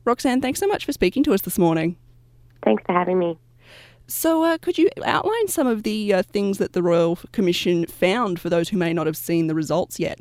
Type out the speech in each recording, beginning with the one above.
Roxanne, thanks so much for speaking to us this morning. Thanks for having me. So could you outline some of the things that the Royal Commission found for those who may not have seen the results yet?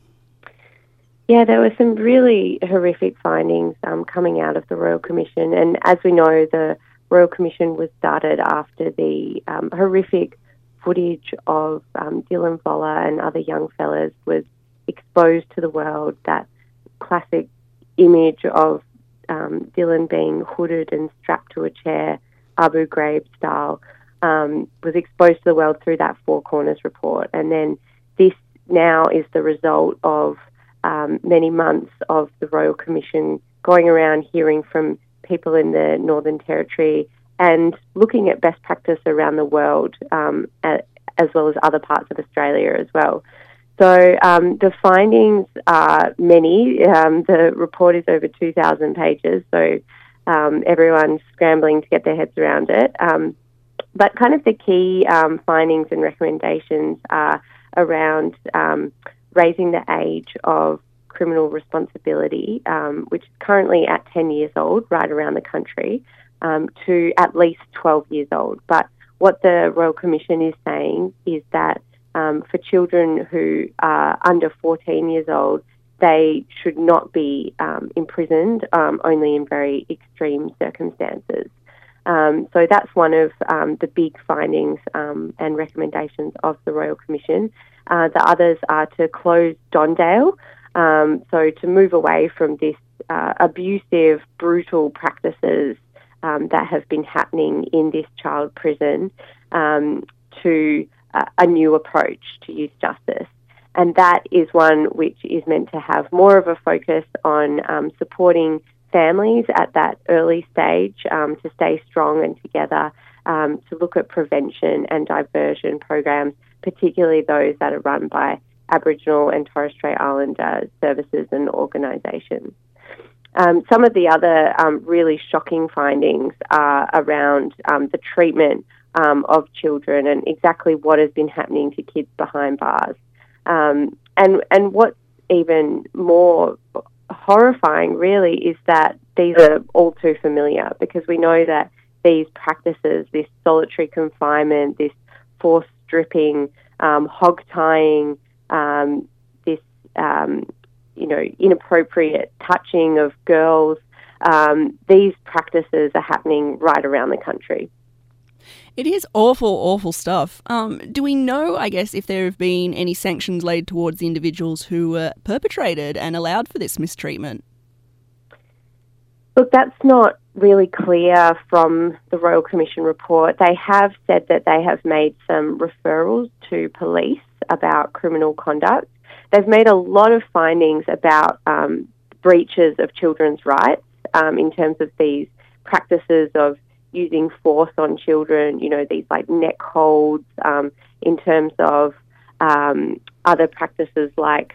Yeah, there were some really horrific findings coming out of the Royal Commission. And as we know, the Royal Commission was started after the horrific footage of Dylan Voller and other young fellas was exposed to the world. That classic image of Dylan being hooded and strapped to a chair, Abu Ghraib style, was exposed to the world through that Four Corners report. And then this now is the result of many months of the Royal Commission going around hearing from people in the Northern Territory and looking at best practice around the world, as well as other parts of Australia as well. So the findings are many. The report is over 2,000 pages, so everyone's scrambling to get their heads around it. But kind of the key findings and recommendations are around raising the age of criminal responsibility, which is currently at 10 years old right around the country, to at least 12 years old. But what the Royal Commission is saying is that for children who are under 14 years old, they should not be imprisoned, only in very extreme circumstances. So that's one of the big findings and recommendations of the Royal Commission. The others are to close Don Dale, so to move away from this abusive, brutal practices that have been happening in this child prison to a new approach to youth justice. And that is one which is meant to have more of a focus on supporting families at that early stage to stay strong and together, to look at prevention and diversion programs, particularly those that are run by Aboriginal and Torres Strait Islander services and organisations. Some of the other really shocking findings are around the treatment of children and exactly what has been happening to kids behind bars. And what's even more horrifying, really, is that these are all too familiar, because we know that these practices, this solitary confinement, this forced stripping, hog tying, this inappropriate touching of girls, these practices are happening right around the country. It is awful, awful stuff. Do we know, I guess, if there have been any sanctions laid towards the individuals who were perpetrated and allowed for this mistreatment? Look, that's not really clear from the Royal Commission report. They have said that they have made some referrals to police about criminal conduct. They've made a lot of findings about breaches of children's rights in terms of these practices of using force on children, these like neck holds, in terms of other practices like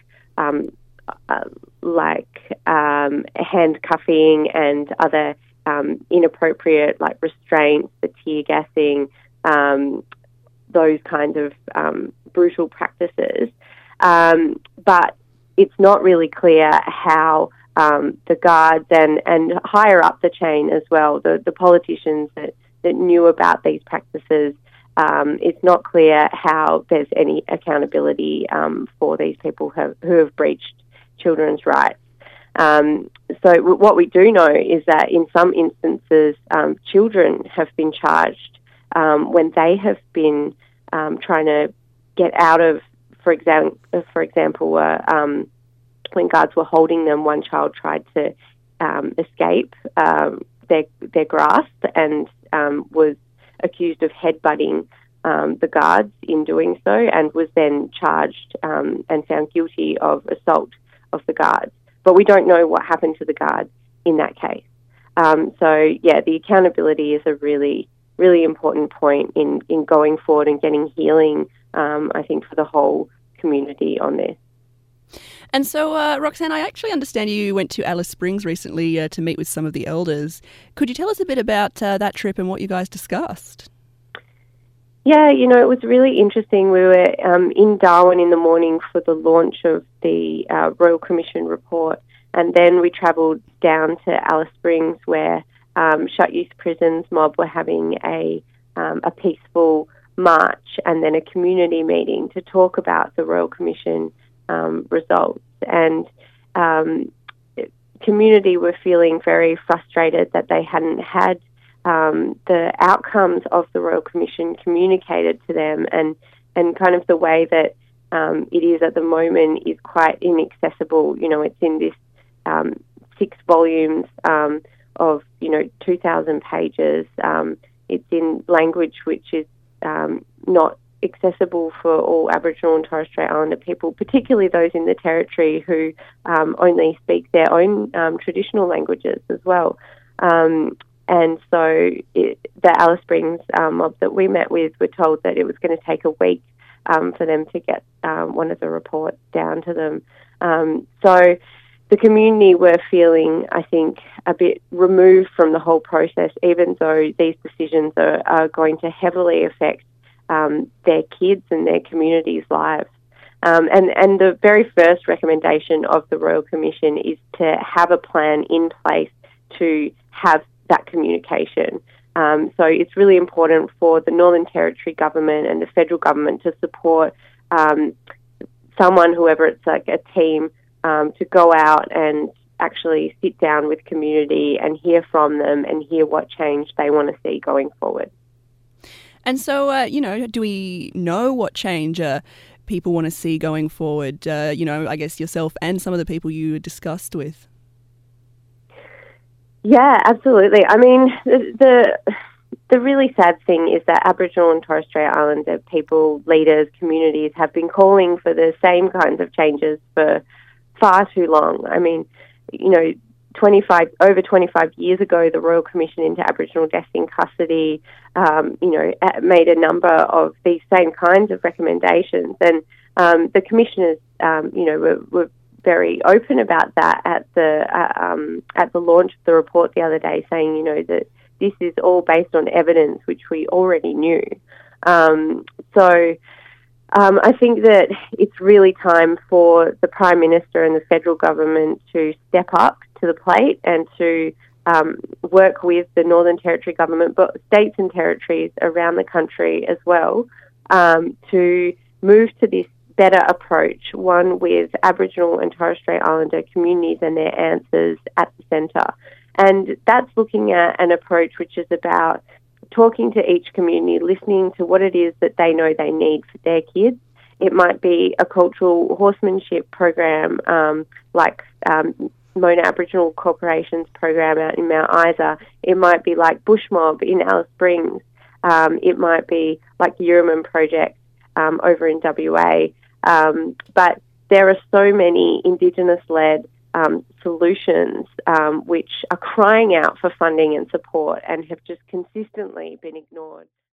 handcuffing and other inappropriate like restraints, the tear gassing, those kinds of brutal practices. But it's not really clear how the guards and higher up the chain as well, the politicians that knew about these practices, it's not clear how there's any accountability for these people who have breached children's rights. So what we do know is that in some instances, children have been charged when they have been trying to get out of, for example, when guards were holding them, one child tried to escape their grasp and was accused of headbutting the guards in doing so, and was then charged and found guilty of assault of the guards. But we don't know what happened to the guards in that case. The accountability is a really, really important point in going forward and getting healing, I think, for the whole community on this. And so, Roxanne, I actually understand you went to Alice Springs recently to meet with some of the elders. Could you tell us a bit about that trip and what you guys discussed? Yeah, it was really interesting. We were in Darwin in the morning for the launch of the Royal Commission report, And then we travelled down to Alice Springs, where Shut Youth Prisons mob were having a peaceful march and then a community meeting to talk about the Royal Commission results. And community were feeling very frustrated that they hadn't had the outcomes of the Royal Commission communicated to them, and kind of the way that it is at the moment is quite inaccessible. You know, it's in this 6 volumes of 2,000 pages. It's in language which is not accessible for all Aboriginal and Torres Strait Islander people, particularly those in the Territory who only speak their own traditional languages as well. And so the Alice Springs mob that we met with were told that it was going to take a week for them to get one of the reports down to them. So the community were feeling, I think, a bit removed from the whole process, even though these decisions are going to heavily affect their kids and their community's lives. And the very first recommendation of the Royal Commission is to have a plan in place to have that communication. So it's really important for the Northern Territory government and the federal government to support someone, whoever it's like a team, to go out and actually sit down with community and hear from them and hear what change they want to see going forward. And so, do we know what change people want to see going forward? I guess yourself and some of the people you discussed with. Yeah, absolutely. I mean, the really sad thing is that Aboriginal and Torres Strait Islander people, leaders, communities have been calling for the same kinds of changes for far too long. I mean, over 25 years ago, the Royal Commission into Aboriginal Deaths in Custody, made a number of these same kinds of recommendations, and the commissioners, were very open about that at the launch of the report the other day, saying, that this is all based on evidence which we already knew. I think that it's really time for the Prime Minister and the federal government to step up to the plate and to work with the Northern Territory government, but states and territories around the country as well, to move to this better approach, one with Aboriginal and Torres Strait Islander communities and their answers at the centre. And that's looking at an approach which is about talking to each community, listening to what it is that they know they need for their kids. It might be a cultural horsemanship program like Mona Aboriginal Corporation's program out in Mount Isa. It might be like Bush Mob in Alice Springs. It might be like Yuraman Project over in WA. But there are so many Indigenous-led solutions which are crying out for funding and support and have just consistently been ignored.